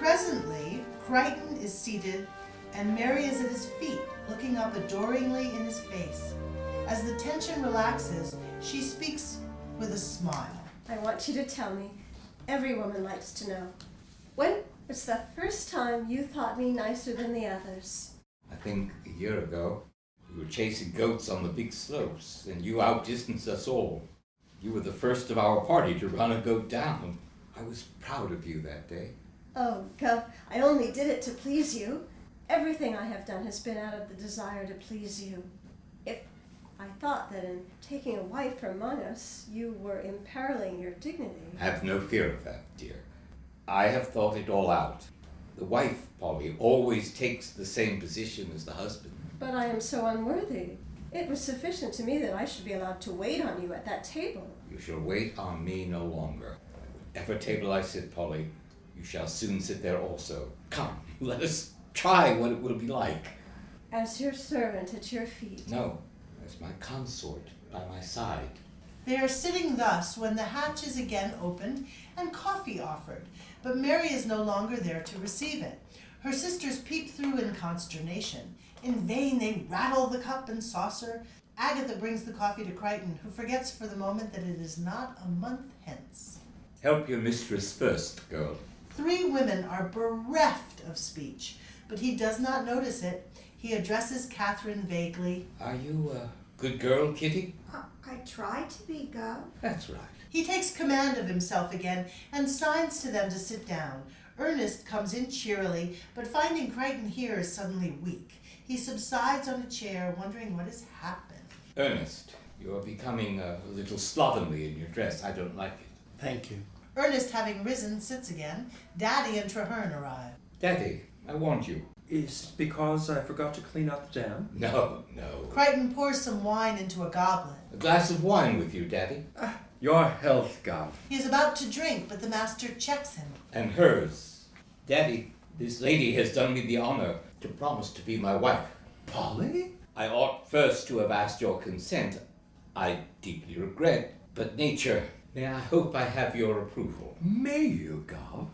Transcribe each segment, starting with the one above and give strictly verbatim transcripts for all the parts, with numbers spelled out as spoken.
Presently, Crichton is seated and Mary is at his feet, looking up adoringly in his face. As the tension relaxes, she speaks with a smile. I want you to tell me. Every woman likes to know. When was the first time you thought me nicer than the others? I think a year ago, we were chasing goats on the big slopes, and you outdistanced us all. You were the first of our party to run a goat down. I was proud of you that day. Oh, Gov, I only did it to please you. Everything I have done has been out of the desire to please you. If I thought that in taking a wife from among us, you were imperiling your dignity. Have no fear of that, dear. I have thought it all out. The wife, Polly, always takes the same position as the husband. But I am so unworthy. It was sufficient to me that I should be allowed to wait on you at that table. You shall wait on me no longer. Whatever table I sit, Polly, you shall soon sit there also. Come, let us try what it will be like. As your servant at your feet. No, as my consort by my side. They are sitting thus when the hatch is again opened and coffee offered, but Mary is no longer there to receive it. Her sisters peep through in consternation. In vain they rattle the cup and saucer. Agatha brings the coffee to Crichton, who forgets for the moment that it is not a month hence. Help your mistress first, girl. Three women are bereft of speech, but he does not notice it. He addresses Catherine vaguely. Are you a good girl, Kitty? Uh, I try to be, Gov. That's right. He takes command of himself again and signs to them to sit down. Ernest comes in cheerily, but finding Crichton here is suddenly weak. He subsides on a chair, wondering what has happened. Ernest, you are becoming a little slovenly in your dress. I don't like it. Thank you. Ernest, having risen, sits again. Daddy and Traherne arrive. Daddy, I want you. Is it because I forgot to clean out the dam? No, no. Crichton pours some wine into a goblet. A glass of wine with you, Daddy. Ah, your health, Gov. He is about to drink, but the master checks him. And hers. Daddy, this lady has done me the honor to promise to be my wife. Polly? I ought first to have asked your consent. I deeply regret, but nature, may I hope I have your approval? May you, Gov?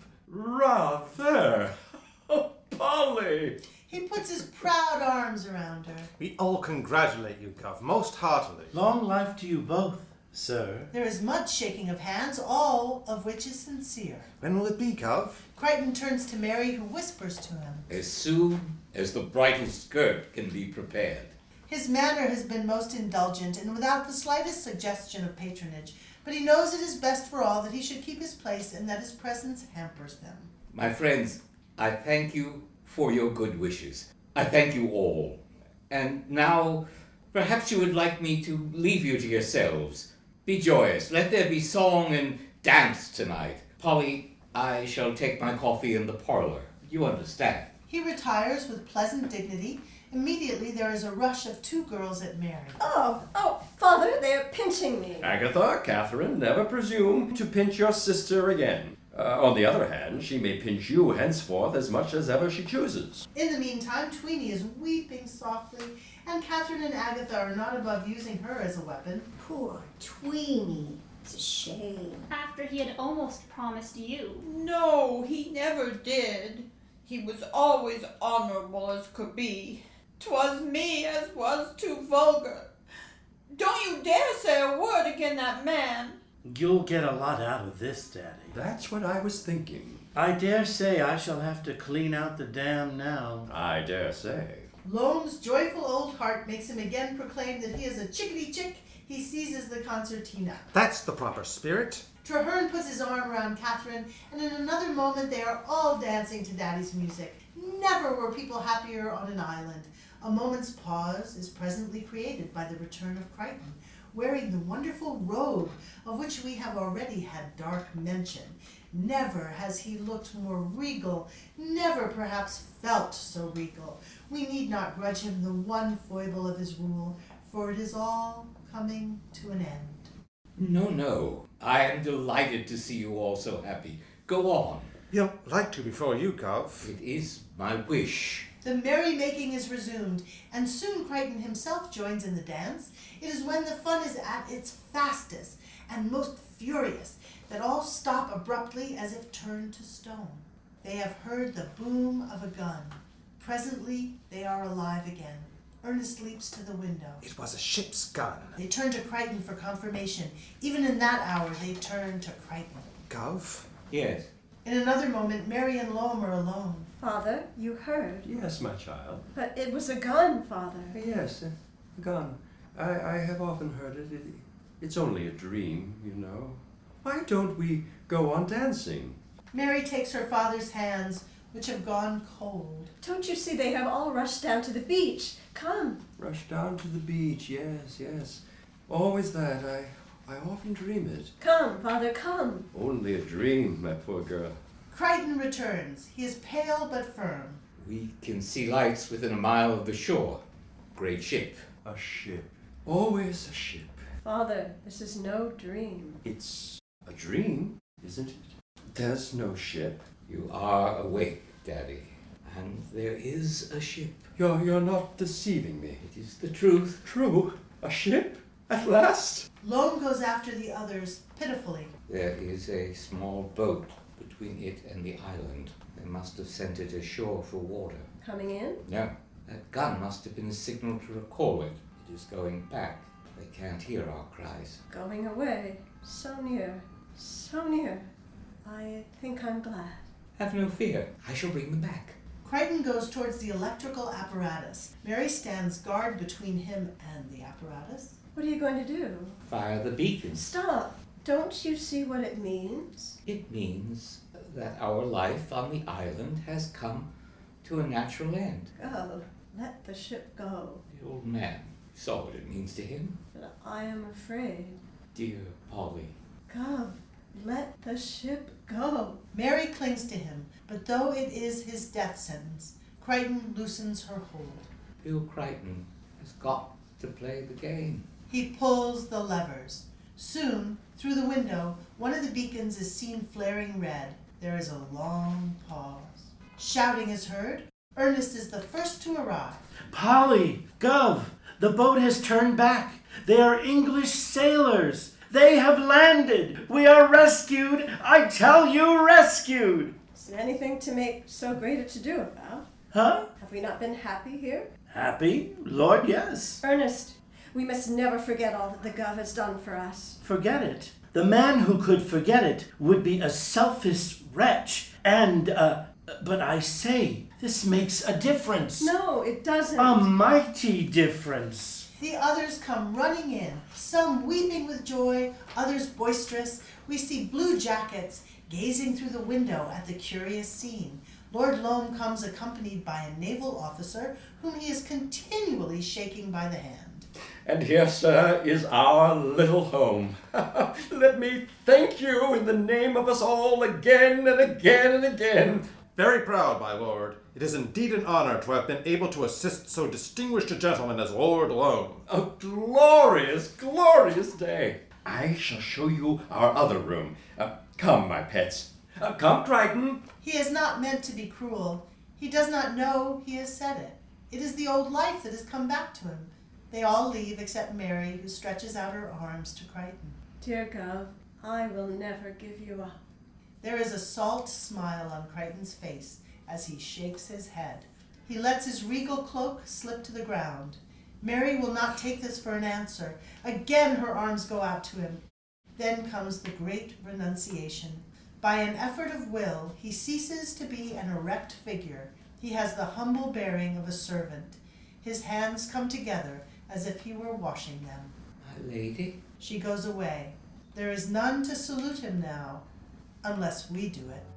Rather. Oh, Polly! He puts his proud arms around her. We all congratulate you, Gov, most heartily. Long life to you both, sir. There is much shaking of hands, all of which is sincere. When will it be, Gov? Crichton turns to Mary, who whispers to him. As soon as the bridal skirt can be prepared. His manner has been most indulgent and without the slightest suggestion of patronage, but he knows it is best for all that he should keep his place and that his presence hampers them. My friends, I thank you for your good wishes. I thank you all. And now, perhaps you would like me to leave you to yourselves. Be joyous. Let there be song and dance tonight. Polly, I shall take my coffee in the parlor. You understand. He retires with pleasant dignity. Immediately there is a rush of two girls at Mary. Oh, oh, Father, they are pinching me. Agatha, Catherine, never presume to pinch your sister again. Uh, on the other hand, she may pinch you henceforth as much as ever she chooses. In the meantime, Tweeny is weeping softly, and Catherine and Agatha are not above using her as a weapon. Poor Tweeny. It's a shame. After he had almost promised you. No, he never did. He was always honorable as could be. 'Twas me as was too vulgar. Don't you dare say a word again that man. You'll get a lot out of this, Daddy. That's what I was thinking. I dare say I shall have to clean out the dam now. I dare say. Loam's joyful old heart makes him again proclaim that he is a chickadee chick. He seizes the concertina. That's the proper spirit. Traherne puts his arm around Catherine, and in another moment they are all dancing to Daddy's music. Never were people happier on an island. A moment's pause is presently created by the return of Crichton, wearing the wonderful robe of which we have already had dark mention. Never has he looked more regal, never perhaps felt so regal. We need not grudge him the one foible of his rule, for it is all coming to an end. No, no. I am delighted to see you all so happy. Go on. He'll like to before you, Gov. It is my wish. The merrymaking is resumed, and soon Crichton himself joins in the dance. It is when the fun is at its fastest and most furious that all stop abruptly as if turned to stone. They have heard the boom of a gun. Presently, they are alive again. Ernest leaps to the window. It was a ship's gun. They turn to Crichton for confirmation. Even in that hour, they turn to Crichton. Gov? Yes. In another moment, Mary and Loam are alone. Father, you heard. Yes, my child. But it was a gun, Father. Yes, a gun. I, I have often heard it. it. It's only a dream, you know. Why don't we go on dancing? Mary takes her father's hands, which have gone cold. Don't you see they have all rushed down to the beach? Come. Rush down to the beach, yes, yes. Always that. I, I often dream it. Come, Father, come. Only a dream, my poor girl. Crichton returns. He is pale but firm. We can see lights within a mile of the shore. Great ship. A ship. Always a ship. Father, this is no dream. It's a dream, isn't it? There's no ship. You are awake, Daddy. And there is a ship. You're, you're not deceiving me. It is the truth. True. A ship? At last? Loam goes after the others, pitifully. There is a small boat between it and the island. They must have sent it ashore for water. Coming in? No, that gun must have been a signal to recall it. It is going back. They can't hear our cries. Going away. So near. So near. I think I'm glad. Have no fear. I shall bring them back. Crichton goes towards the electrical apparatus. Mary stands guard between him and the apparatus. What are you going to do? Fire the beacons. Stop. Don't you see what it means? It means that our life on the island has come to a natural end. Go. Let the ship go. The old man saw what it means to him. But I am afraid. Dear Polly. Go. Let the ship go. Mary clings to him, but though it is his death sentence, Crichton loosens her hold. Bill Crichton has got to play the game. He pulls the levers. Soon, through the window, one of the beacons is seen flaring red. There is a long pause. Shouting is heard. Ernest is the first to arrive. Polly, Gov, the boat has turned back. They are English sailors. They have landed. We are rescued. I tell you, rescued. Is there anything to make so great a to-do about? Huh? Have we not been happy here? Happy? Lord, yes. Ernest, we must never forget all that the Gov has done for us. Forget it. The man who could forget it would be a selfish wretch. And, uh, but I say, this makes a difference. No, it doesn't. A mighty difference. The others come running in, some weeping with joy, others boisterous. We see blue jackets gazing through the window at the curious scene. Lord Loam comes accompanied by a naval officer whom he is continually shaking by the hand. And here, sir, is our little home. Let me thank you in the name of us all again and again and again. Very proud, my lord. It is indeed an honor to have been able to assist so distinguished a gentleman as Lord Loam. A glorious, glorious day. I shall show you our other room. Uh, come, my pets. Uh, come, Crichton. He is not meant to be cruel. He does not know he has said it. It is the old life that has come back to him. They all leave except Mary, who stretches out her arms to Crichton. Dear Gov, I will never give you up. There is a salt smile on Crichton's face as he shakes his head. He lets his regal cloak slip to the ground. Mary will not take this for an answer. Again her arms go out to him. Then comes the great renunciation. By an effort of will, he ceases to be an erect figure. He has the humble bearing of a servant. His hands come together as if he were washing them. My lady. She goes away. There is none to salute him now, unless we do it.